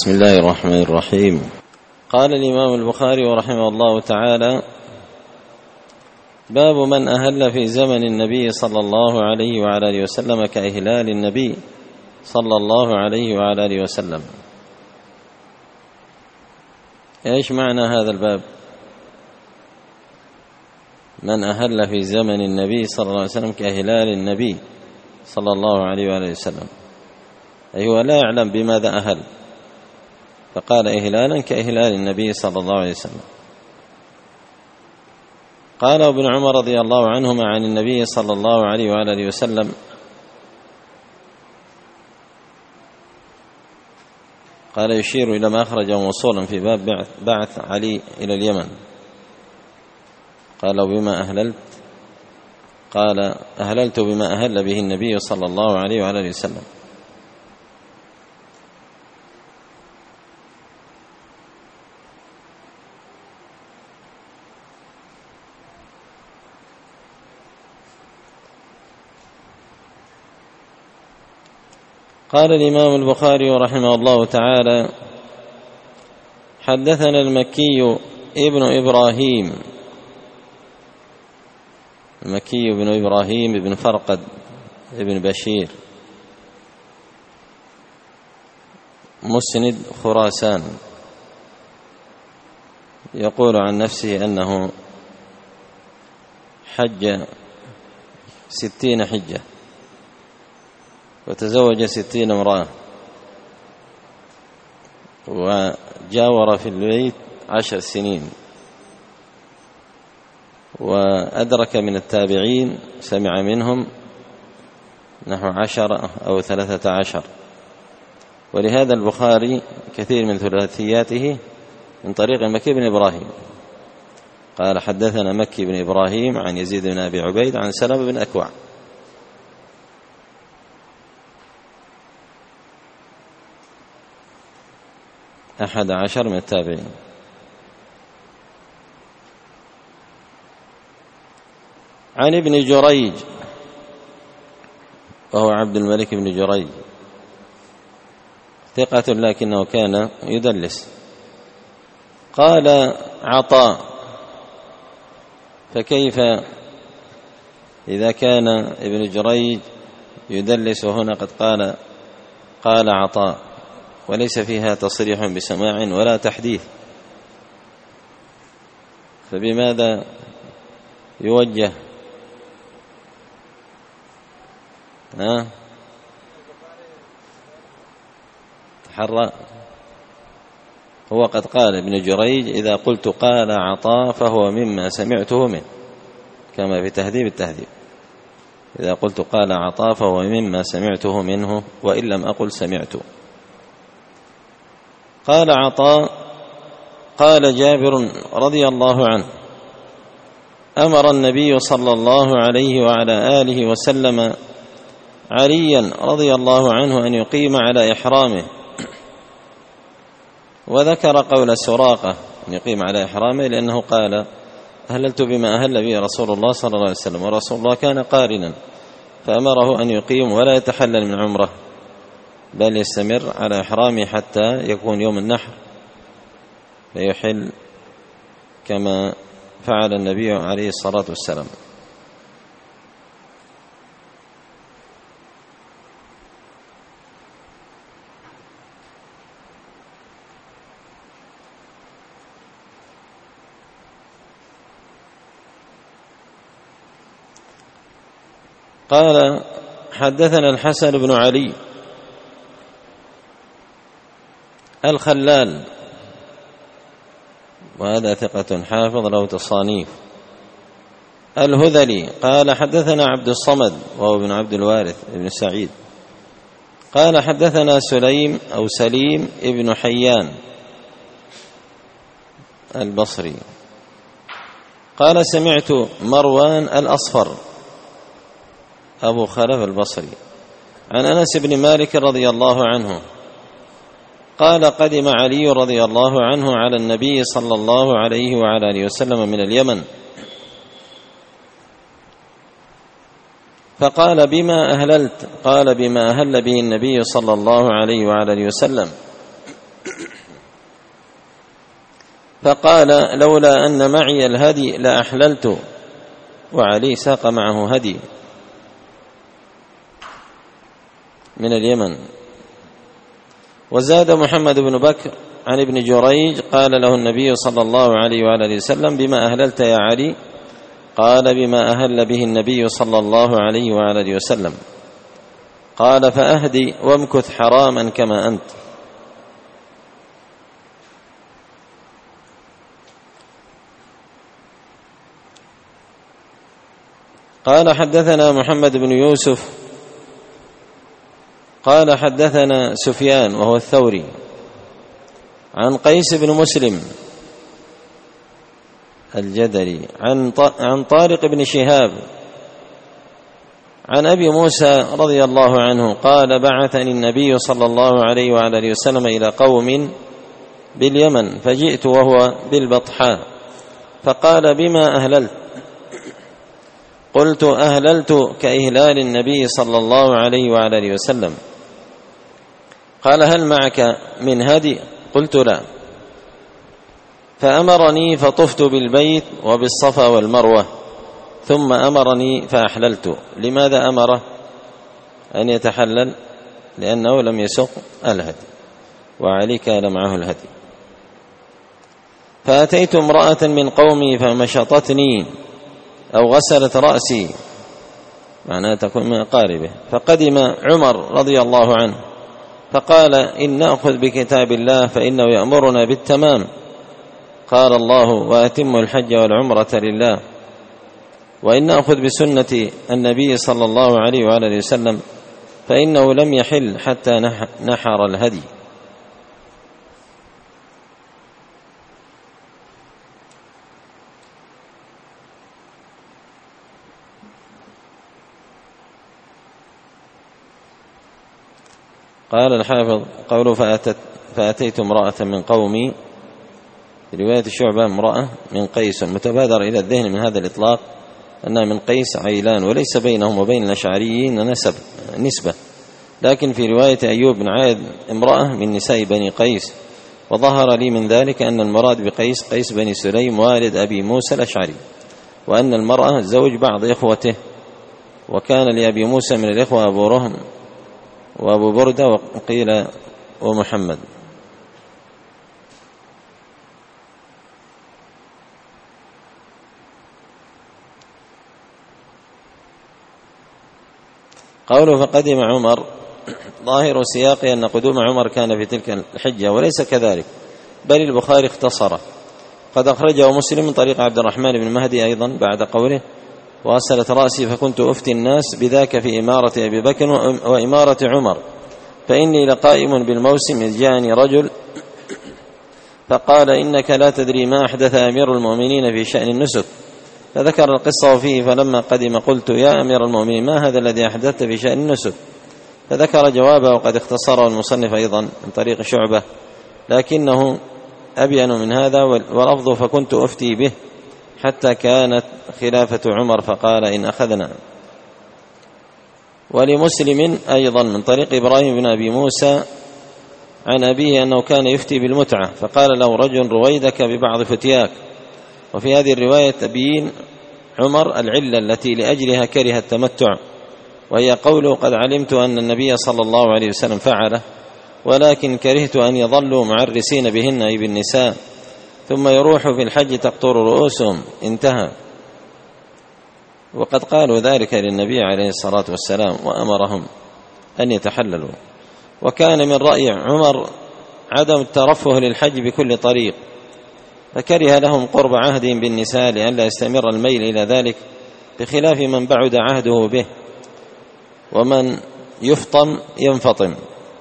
بسم الله الرحمن الرحيم. قال الإمام البخاري رحمه الله تعالى: باب من أهل في زمن النبي صلى الله عليه وعلى آله وسلم كإهلال النبي صلى الله عليه وعلى آله وسلم. إيش معنى هذا الباب؟ من أهل في زمن النبي صلى الله عليه وسلم كإهلال النبي صلى الله عليه وآله وسلم، أي هو لا يعلم بماذا أهل، فقال إهلالا كإهلال النبي صلى الله عليه وسلم. قال ابن عمر رضي الله عنهما عن النبي صلى الله عليه وآله وسلم: قال يشير إلى ما أخرجه موصولا في باب بعث علي إلى اليمن. قال: بما أهللت؟ قال: أهللت بما أهل به النبي صلى الله عليه وآله وسلم. قال الإمام البخاري رحمه الله تعالى: حدثنا المكي ابن إبراهيم، المكي بن إبراهيم بن فرقد ابن بشير، مسند خراسان، يقول عن نفسه أنه حج 60 حجة وتزوج 60 امرأة وجاور في البيت 10 سنين، وأدرك من التابعين سمع منهم نحو 10 أو 13. ولهذا البخاري كثير من ثلاثياته من طريق مكي بن إبراهيم. قال: حدثنا مكي بن إبراهيم عن يزيد بن أبي عبيد عن سلمة بن أكوع. أحد عشر من التابعين. عن ابن جريج، وهو عبد الملك بن جريج، ثقة لكنه كان يدلس. قال عطاء: فكيف إذا كان ابن جريج يدلس وهنا قد قال عطاء، وليس فيها تصريح بسماع ولا تحديث، فبماذا يوجه؟ تحرى. هو قد قال ابن جريج: إذا قلت قال عطاء فهو مما سمعته منه، كما في تهذيب التهذيب: إذا قلت قال عطاء فهو مما سمعته منه، وإن لم أقل سمعت. قال عطاء: قال جابر رضي الله عنه: أمر النبي صلى الله عليه وعلى آله وسلم عليا رضي الله عنه أن يقيم على إحرامه، وذكر قول سراقة أن يقيم على إحرامه، لأنه قال: أهللت بما أهل به رسول الله صلى الله عليه وسلم، ورسول الله كان قارنا، فأمره أن يقيم ولا يتحلل من عمره، بل يستمر على إحرامه حتى يكون يوم النحر فيحل كما فعل النبي عليه الصلاة والسلام. قال: حدثنا الحسن بن علي الخلال، وهذا ثقة حافظ له تصانيف، الهذلي، قال: حدثنا عبد الصمد وهو ابن عبد الوارث ابن سعيد، قال: حدثنا سليم أو سليم ابن حيان البصري، قال: سمعت مروان الأصفر أبو خلف البصري عن أنس بن مالك رضي الله عنه قال: قدم علي رضي الله عنه على النبي صلى الله عليه وعلى آله وسلم من اليمن، فقال: بما أهللت؟ قال: بما أهل به النبي صلى الله عليه وعلى آله وسلم. فقال لولا أن معي الهدي لأحللت، وعلي ساق معه هدي من اليمن. وزاد محمد بن بكر عن ابن جريج قال له النبي صلى الله عليه وآله وسلم بما أهللت يا علي؟ قال بما أهل به النبي صلى الله عليه وآله وسلم. قال فأهدي وامكث حراما كما أنت. قال حدثنا محمد بن يوسف قال حدثنا سفيان وهو الثوري عن قيس بن مسلم الجدري عن طارق بن شهاب عن أبي موسى رضي الله عنه قال بعثني النبي صلى الله عليه وآله وسلم إلى قوم باليمن فجئت وهو بالبطحاء فقال بما أهللت؟ قلت أهللت كإهلال النبي صلى الله عليه وآله وسلم. قال هل معك من هدي؟ قلت لا. فأمرني فطفت بالبيت وبالصفا والمروة ثم أمرني فأحللت. لماذا أمره أن يتحلل؟ لأنه لم يسق الهدي وعلي كان معه الهدي. فأتيت امرأة من قومي فمشطتني أو غسلت رأسي، معناها تكون من أقاربه. فقدم عمر رضي الله عنه فقال إن نأخذ بكتاب الله فإنه يأمرنا بالتمام. قال الله وأتم الحج والعمرة لله. وإن نأخذ بسنة النبي صلى الله عليه وآله وسلم فإنه لم يحل حتى نحر الهدي. قال الحافظ قوله فأتيت امرأة من قومي، في رواية شعبة امرأة من قيس، متبادر إلى الذهن من هذا الإطلاق أنها من قيس عيلان، وليس بينهم وبين الأشعريين نسبة، لكن في رواية أيوب بن عائد امرأة من نساء بني قيس. وظهر لي من ذلك أن المراد بقيس قيس بني سليم والد أبي موسى الأشعري، وأن المرأة زوج بعض إخوته، وكان لأبي موسى من الإخوة أبو رهم وأبو بردة وقيل ومحمد. قوله فقدم عمر، ظاهر سياقه أن قدوم عمر كان في تلك الحجة، وليس كذلك، بل البخاري اختصره. قد أخرجه مسلم من طريق عبد الرحمن بن مهدي أيضا بعد قوله وأسلت رأسي فكنت أفتي الناس بذاك في إمارة أبي بكر وإمارة عمر، فإني لقائم بالموسم إذ جاءني رجل فقال إنك لا تدري ما أحدث أمير المؤمنين في شأن النسك، فذكر القصة فيه. فلما قدم قلت يا أمير المؤمنين ما هذا الذي أحدثت في شأن النسك؟ فذكر جوابه، وقد اختصره المصنف أيضا من طريق شعبة، لكنه أبين من هذا، ولفظ فكنت أفتي به حتى كانت خلافة عمر فقال إن أخذنا. ولمسلم أيضا من طريق إبراهيم بن أبي موسى عن أبيه أنه كان يفتي بالمتعة، فقال له رجل رويدك ببعض فتياك. وفي هذه الرواية تبيين عمر العلة التي لأجلها كره التمتع، وهي قوله قد علمت أن النبي صلى الله عليه وسلم فعله، ولكن كرهت أن يظلوا معرسين بهن أي بالنساء ثم يروحوا في الحج تقطر رؤوسهم. انتهى. وقد قالوا ذلك للنبي عليه الصلاة والسلام وأمرهم أن يتحللوا. وكان من رأي عمر عدم الترفه للحج بكل طريق، فكره لهم قرب عهدهم بالنساء لئلا يستمر الميل إلى ذلك، بخلاف من بعد عهده به، ومن يفطم ينفطم.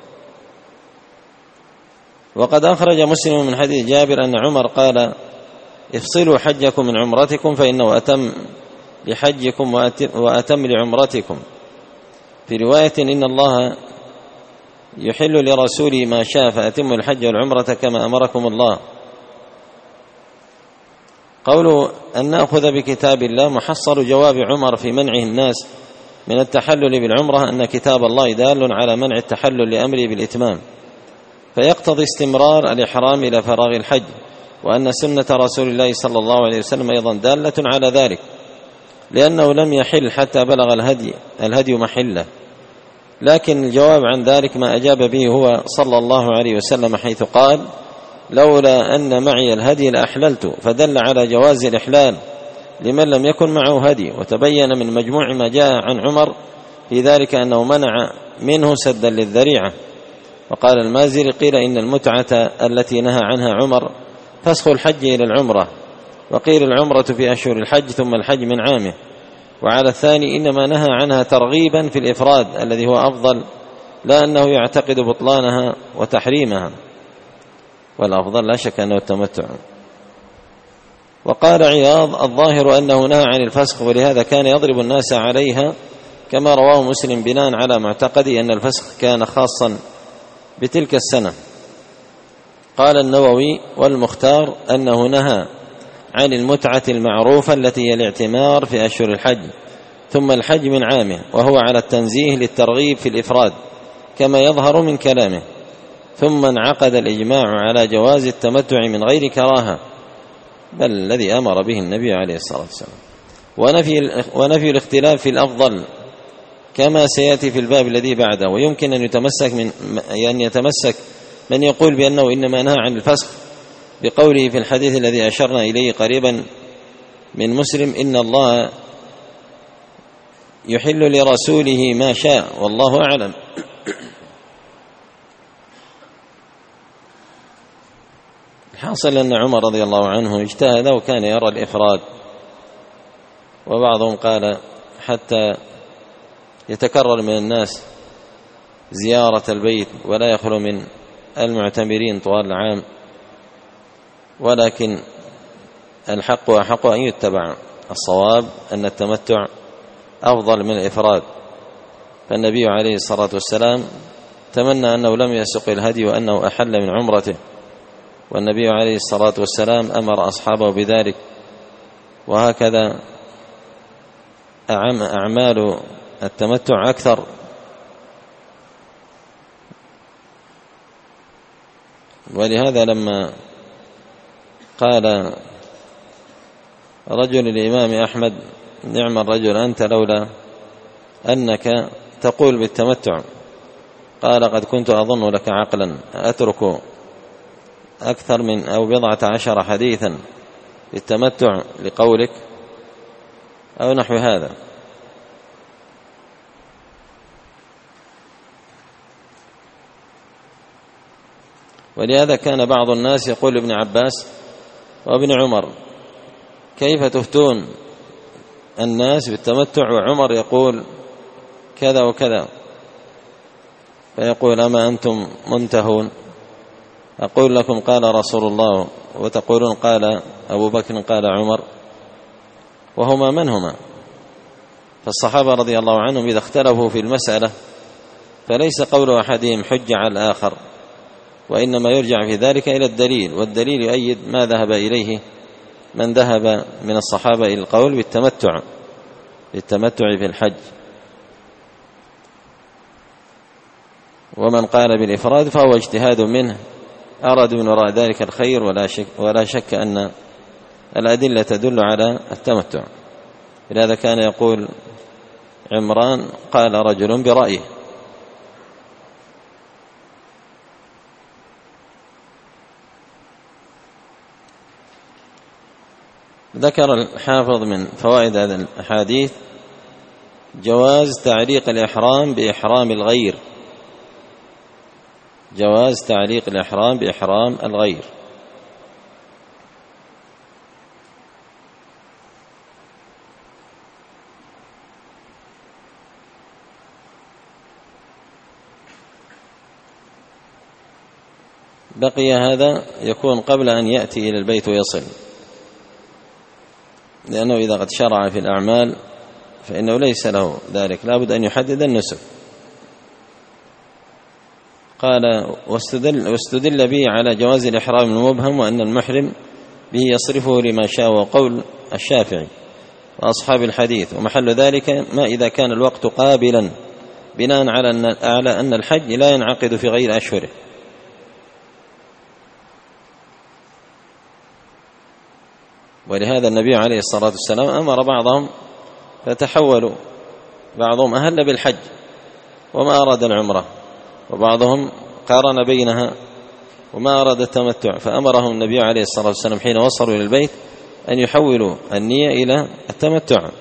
وقد أخرج مسلم من حديث جابر أن عمر قال افصلوا حجكم من عمرتكم فإنه أتم لحجكم وأتم لعمرتكم. في رواية إن الله يحل لرسوله ما شاء فأتموا الحج والعمرة كما أمركم الله. قوله أن نأخذ بكتاب الله محصل جواب عمر في منعه الناس من التحلل بالعمرة أن كتاب الله دال على منع التحلل لأمره بالإتمام، فيقتضي استمرار الإحرام إلى فراغ الحج، وأن سنة رسول الله صلى الله عليه وسلم أيضا دالة على ذلك، لأنه لم يحل حتى بلغ الهدي محله. لكن الجواب عن ذلك ما أجاب به هو صلى الله عليه وسلم، حيث قال: لولا أن معي الهدي لأحللت، فدل على جواز الإحلال لمن لم يكن معه هدي. وتبين من مجموع ما جاء عن عمر في ذلك أنه منع منه سدا للذريعة. وقال المازري: قيل إن المتعة التي نهى عنها عمر فسخ الحج إلى العمرة، وقيل العمرة في أشهر الحج ثم الحج من عامه. وعلى الثاني إنما نهى عنها ترغيبا في الإفراد الذي هو أفضل، لا أنه يعتقد بطلانها وتحريمها، والأفضل لا شك أنه التمتع. وقال عياض: الظاهر أنه نهى عن الفسخ، ولهذا كان يضرب الناس عليها، كما رواه مسلم بناء على معتقدي أن الفسخ كان خاصا بتلك السنة. قال النووي: والمختار أنه نهى عن المتعة المعروفة التي هي الاعتمار في أشهر الحج ثم الحج من عامه، وهو على التنزيه للترغيب في الإفراد كما يظهر من كلامه. ثم انعقد الإجماع على جواز التمتع من غير كراهة، بل الذي أمر به النبي عليه الصلاة والسلام، ونفي الاختلاف في الأفضل كما سيأتي في الباب الذي بعده. ويمكن أن يتمسك من يقول بأنه إنما نهى عن الفسخ بقوله في الحديث الذي أشرنا إليه قريبا من مسلم: إن الله يحل لرسوله ما شاء والله أعلم. الحاصل أن عمر رضي الله عنه اجتهد وكان يرى الإفراد، وبعضهم قال حتى يتكرر من الناس زيارة البيت ولا يخلو من المعتمرين طوال العام، ولكن الحق وحق أن يتبع. الصواب أن التمتع أفضل من الإفراد، فالنبي عليه الصلاة والسلام تمنى أنه لم يسق الهدي وأنه أحل من عمرته، والنبي عليه الصلاة والسلام أمر أصحابه بذلك. وهكذا أعمال التمتع أكثر، ولهذا لما قال رجل الإمام أحمد: نعم الرجل أنت لولا أنك تقول بالتمتع، قال: قد كنت أظن لك عقلا، أترك أكثر من 14 حديثا بالتمتع لقولك، أو نحو هذا. ولهذا كان بعض الناس يقول لابن عباس وابن عمر: كيف تفتون الناس بالتمتع وعمر يقول كذا وكذا؟ فيقول: أما أنتم منتهون؟ أقول لكم قال رسول الله، وتقولون قال أبو بكر قال عمر، وهما من هما؟ فالصحابة رضي الله عنهم إذا اختلفوا في المسألة فليس قول أحدهم حجة على الآخر، وإنما يرجع في ذلك إلى الدليل، والدليل يؤيد ما ذهب إليه من ذهب من الصحابة إلى القول بالتمتع في الحج. ومن قال بالإفراد فهو اجتهاد منه، أراد من وراء ذلك الخير، ولا شك أن الأدلة تدل على التمتع. لهذا كان يقول عمران: قال رجل برأيه. ذكر الحافظ من فوائد هذا الحديث جواز تعليق الإحرام بإحرام الغير، جواز تعليق الإحرام بإحرام الغير. بقي هذا يكون قبل أن يأتي إلى البيت ويصل، لأنه إذا قد شرع في الأعمال فإنه ليس له ذلك، لا بد أن يحدد النسك. قال: واستدل به على جواز الإحرام المبهم، وأن المحرم به يصرفه لما شاء، وقول الشافعي وأصحاب الحديث. ومحل ذلك ما إذا كان الوقت قابلا، بناء على أن الحج لا ينعقد في غير أشهره، ولهذا النبي عليه الصلاة والسلام أمر بعضهم فتحولوا، بعضهم أهل بالحج وما أراد العمرة، وبعضهم قارن بينها وما أراد التمتع، فأمرهم النبي عليه الصلاة والسلام حين وصلوا إلى البيت أن يحولوا النية إلى التمتع.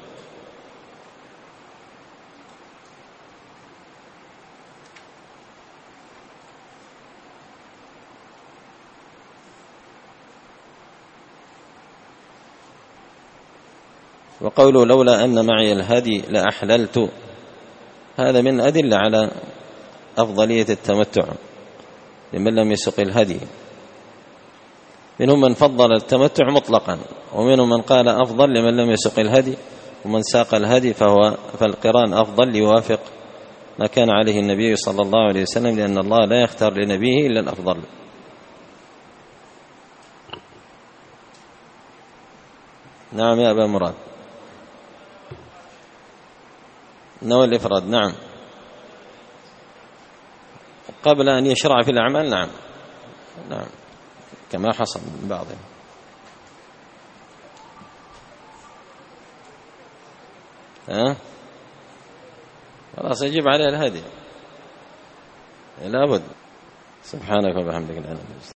وقوله لولا أن معي الهدي لأحللت، هذا من أدلة على أفضلية التمتع لمن لم يسق الهدي. منهم من فضل التمتع مطلقا، ومنهم من قال أفضل لمن لم يسق الهدي، ومن ساق الهدي فالقران أفضل ليوافق ما كان عليه النبي صلى الله عليه وسلم، لأن الله لا يختار لنبيه إلا الأفضل. نعم يا أبا مراد، نوى الإفراد، نعم، قبل أن يشرع في الأعمال، نعم نعم كما حصل من بعضهم. خلاص يجب عليه الهدي لابد. سبحانك وبحمدك.